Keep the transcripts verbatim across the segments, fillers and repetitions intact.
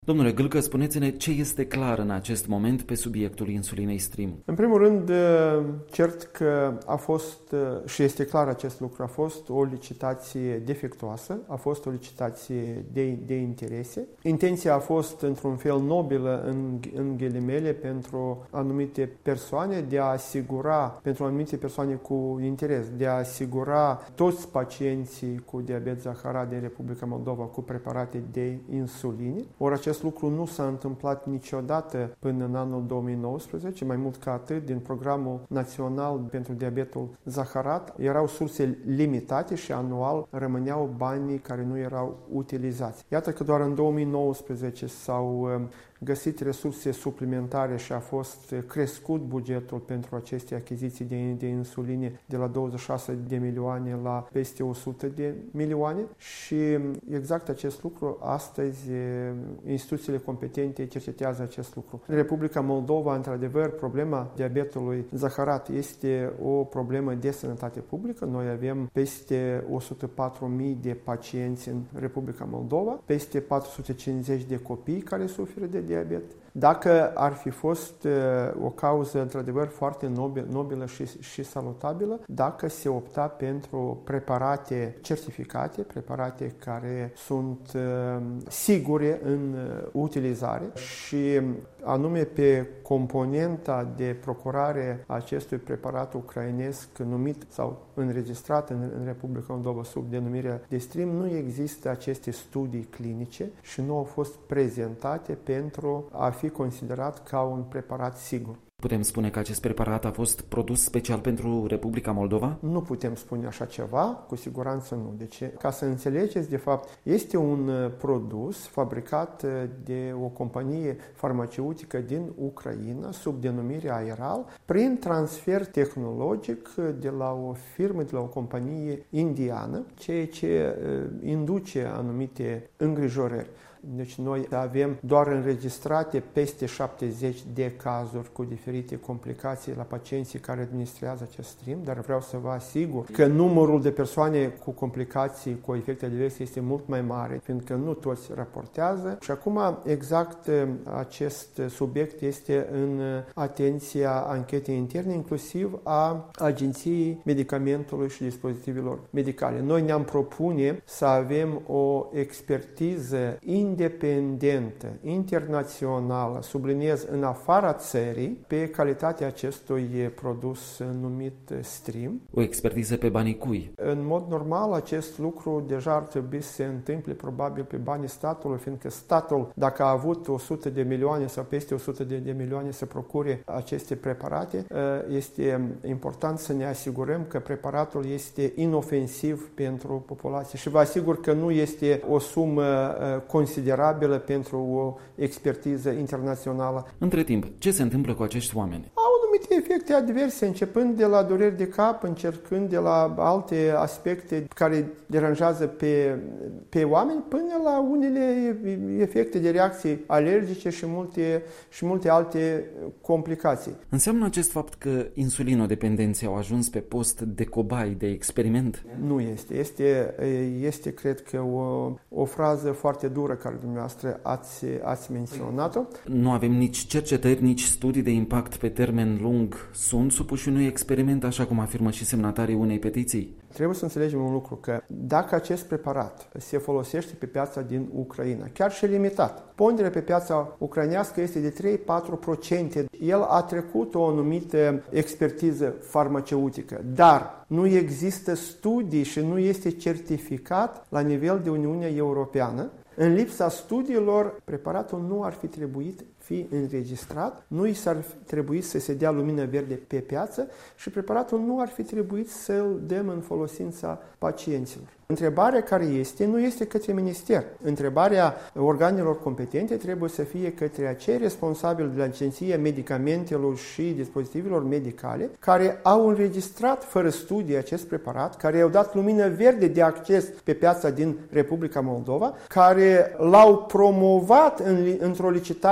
Domnule Gâlcă, spuneți-ne ce este clar în acest moment pe subiectul insulinei Stream. În primul rând, cert că a fost, și este clar acest lucru, a fost o licitație defectuoasă, a fost o licitație de, de interese. Intenția a fost, într-un fel, nobilă, în, în ghilimele, pentru anumite persoane, de a asigura, pentru anumite persoane cu interes, de a asigura toți pacienții cu diabet zaharat din Republica Moldova cu preparate de insuline. Ori acest lucru nu s-a întâmplat niciodată până în anul două mii nouăsprezece, mai mult ca atât, din Programul Național pentru Diabetul Zaharat erau surse limitate și anual rămâneau banii care nu erau utilizați. Iată că doar în două mii nouăsprezece s-au găsit resurse suplimentare și a fost crescut bugetul pentru aceste achiziții de, de insuline de la douăzeci și șase de milioane la peste o sută de milioane și exact acest lucru astăzi instituțiile competente cercetează acest lucru. În Republica Moldova, într-adevăr, problema diabetului zaharat este o problemă de sănătate publică. Noi avem peste o sută patru mii de pacienți în Republica Moldova, peste patru sute cincizeci de copii care suferă de diabet. Dacă ar fi fost uh, o cauză într-adevăr foarte nobil, nobilă și, și salutabilă, dacă se opta pentru preparate certificate, preparate care sunt uh, sigure în uh, utilizare și anume pe componenta de procurare a acestui preparat ucrainesc numit sau înregistrat în, în Republica Moldova sub denumirea de Stream, nu există aceste studii clinice și nu au fost prezentate pentru a fi considerat ca un preparat sigur. Putem spune că acest preparat a fost produs special pentru Republica Moldova? Nu putem spune așa ceva, cu siguranță nu. De ce? Ca să înțelegeți, de fapt, este un produs fabricat de o companie farmaceutică din Ucraina, sub denumirea Aeral, prin transfer tehnologic de la o firmă, de la o companie indiană, ceea ce induce anumite îngrijorări. Deci noi avem doar înregistrate peste șaptezeci de cazuri cu diferite complicații la pacienții care administrează acest Stream, dar vreau să vă asigur că numărul de persoane cu complicații, cu efecte adverse este mult mai mare, fiindcă nu toți raportează. Și acum exact acest subiect este în atenția anchetei interne, inclusiv a Agenției Medicamentului și Dispozitivelor Medicale. Noi ne-am propune să avem o expertiză independentă, internațională, subliniez, în afara țării, pe calitatea acestui produs numit Stream. O expertiză pe banii cui? În mod normal, acest lucru deja ar trebui să se întâmple probabil pe banii statului, fiindcă statul, dacă a avut o sută de milioane sau peste o sută de, de milioane să procure aceste preparate, este important să ne asigurăm că preparatul este inofensiv pentru populație. Și vă asigur că nu este o sumă considerabilă pentru o expertiză internațională. Între timp, ce se întâmplă cu acești oameni? Au anumite efecte adverse, începând de la dureri de cap, încercând de la alte aspecte care deranjează pe, pe oameni, până la unele efecte de reacții alergice și multe, și multe alte complicații. Înseamnă acest fapt că insulinodependenții au ajuns pe post de cobai, de experiment? Nu este. Este, este cred că, o, o frază foarte dură care dumneavoastră ați, ați menționat-o. Nu avem nici cercetări, nici studii de impact pe termen lung. Sunt supuși unui experiment, așa cum afirmă și semnatarii unei petiții? Trebuie să înțelegem un lucru, că dacă acest preparat se folosește pe piața din Ucraina, chiar și limitat, ponderea pe piața ucrainească este de trei-patru la sută. El a trecut o anumită expertiză farmaceutică, dar nu există studii și nu este certificat la nivel de Uniunea Europeană. În lipsa studiilor, preparatul nu ar fi trebuit fi înregistrat, nu i s-ar trebui să se dea lumină verde pe piață și preparatul nu ar fi trebuit să-l dăm în folosința pacienților. Întrebarea care este, nu este către minister. Întrebarea organelor competente trebuie să fie către acei responsabili de la Agenția Medicamentelor și Dispozitivelor Medicale care au înregistrat fără studii acest preparat, care i-au dat lumină verde de acces pe piața din Republica Moldova, care l-au promovat în, într-o licitație de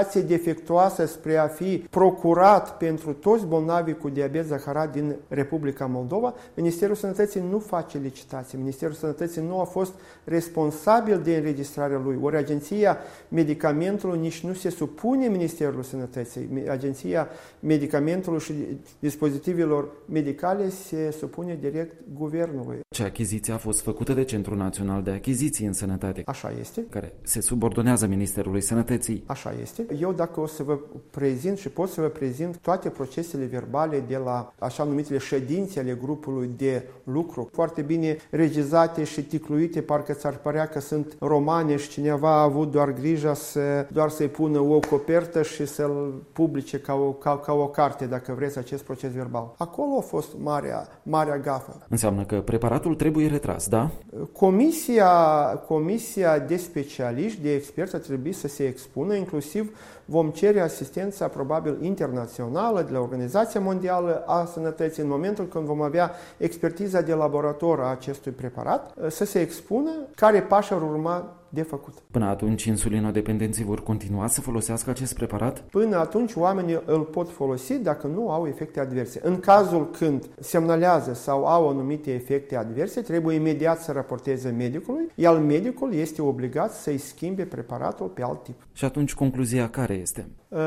defectuoasă spre a fi procurat pentru toți bolnavii cu diabet zaharat din Republica Moldova, Ministerul Sănătății nu face licitații. Ministerul Sănătății nu a fost responsabil de înregistrarea lui. Ori Agenția Medicamentului nici nu se supune Ministerului Sănătății. Agenția Medicamentului și dispozitivelor medicale se supune direct guvernului. Ce achiziție a fost făcută de Centrul Național de Achiziții în Sănătate? Așa este. Care se subordonează Ministerului Sănătății. Așa este. Eu dacă o să vă prezint și pot să vă prezint toate procesele verbale de la așa numitele ședințe ale grupului de lucru, foarte bine regizate și ticluite, parcă ți-ar părea că sunt romane și cineva a avut doar grija să, doar să-i pună o copertă și să-l publice ca o, ca, ca o carte, dacă vreți, acest proces verbal. Acolo a fost marea, marea gafă. Înseamnă că preparatul trebuie retras, da? Comisia, comisia de specialiști, de experți a trebuit să se expună, inclusiv vom cere asistența probabil internațională de la Organizația Mondială a Sănătății în momentul când vom avea expertiza de laborator a acestui preparat, să se expună care pași ar urma de făcut. Până atunci, insulinodependenții vor continua să folosească acest preparat? Până atunci, oamenii îl pot folosi dacă nu au efecte adverse. În cazul când semnalează sau au anumite efecte adverse, trebuie imediat să raporteze medicului, iar medicul este obligat să-i schimbe preparatul pe alt tip. Și atunci, concluzia care este?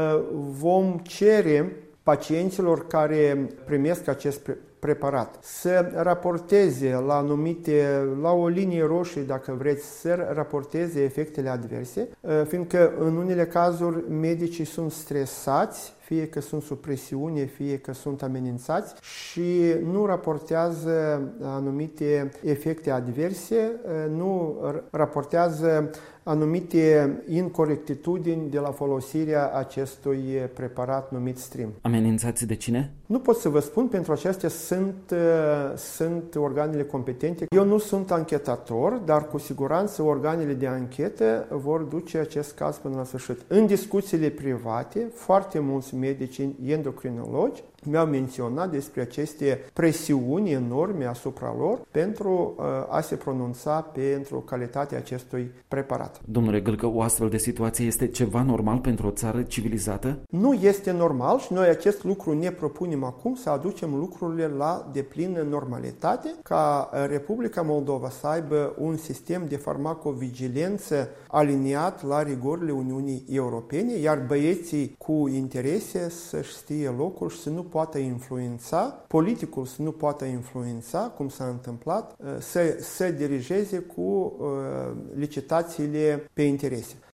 Vom cere pacienților care primesc acest preparat preparat să raporteze la anumite, la o linie roșie, dacă vreți, să raporteze efectele adverse, fiindcă în unele cazuri medicii sunt stresați, fie că sunt sub presiune, fie că sunt amenințați și nu raportează anumite efecte adverse, nu raportează anumite incorectitudini de la folosirea acestui preparat numit Stream. Amenințați de cine? Nu pot să vă spun, pentru acestea sunt, sunt organele competente. Eu nu sunt anchetator, dar cu siguranță organele de anchetă vor duce acest caz până la sfârșit. În discuțiile private, foarte mulți medici endocrinologi mi-au menționat despre aceste presiuni enorme asupra lor pentru a se pronunța pentru calitatea acestui preparat. Domnule Gâlcă, o astfel de situație este ceva normal pentru o țară civilizată? Nu este normal și noi acest lucru ne propunem acum să aducem lucrurile la deplină normalitate, ca Republica Moldova să aibă un sistem de farmacovigilență aliniat la rigorile Uniunii Europene, iar băieții cu interese să știe locul și să nu poată influența, politicul să nu poată influența, cum s-a întâmplat, să, să dirigeze cu uh, licitațiile pe interese.